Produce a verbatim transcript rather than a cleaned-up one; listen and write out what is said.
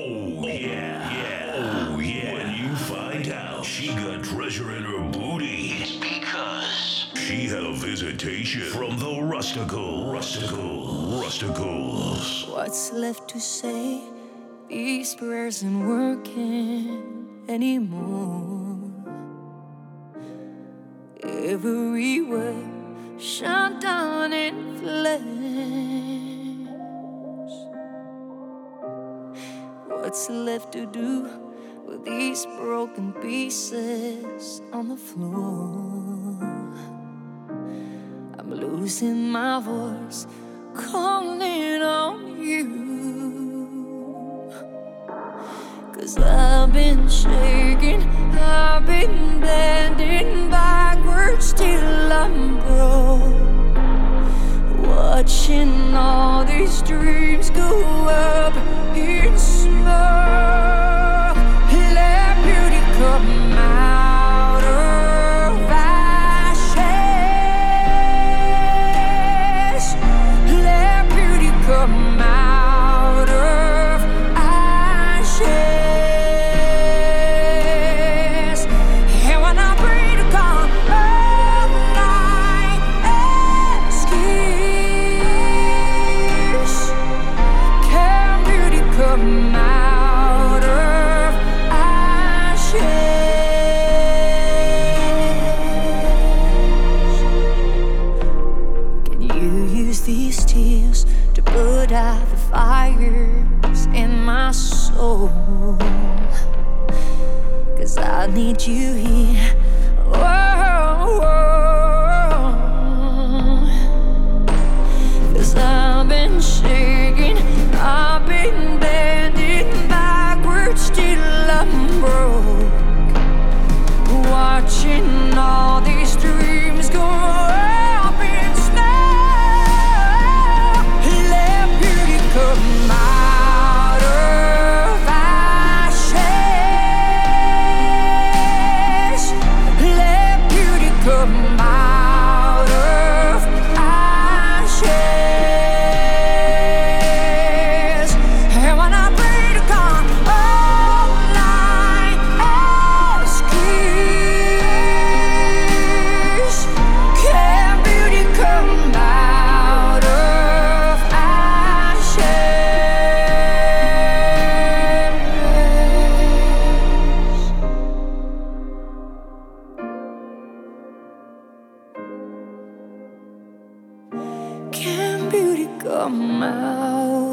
Oh yeah, yeah, oh yeah. When you find out she got treasure in her booty, it's because she had a visitation from the Rustical, Rustical, Rusticals. What's left to say? These prayers ain't working anymore. Everywhere shut down in flames. What's left to do with these broken pieces on the floor? I'm losing my voice, calling on you. 'Cause I've been shaking, I've been bending backwards till I'm broke, watching all these dreams go up in smoke. Let beauty come out of ashes. Let beauty come out of ashes. And when I pray to God all night, excuse, can beauty come out of ashes? Can you use these tears to put out the fires in my soul? 'Cause I need you here. Whoa, whoa. 'Cause I've been shaking, I've been bending backwards till I'm broke, watching all these dreams go up in smoke. Let beauty come out of ashes. Let beauty come out of ashes. And when I pray to God all night, excuse, can beauty come out of ashes? Can beauty come out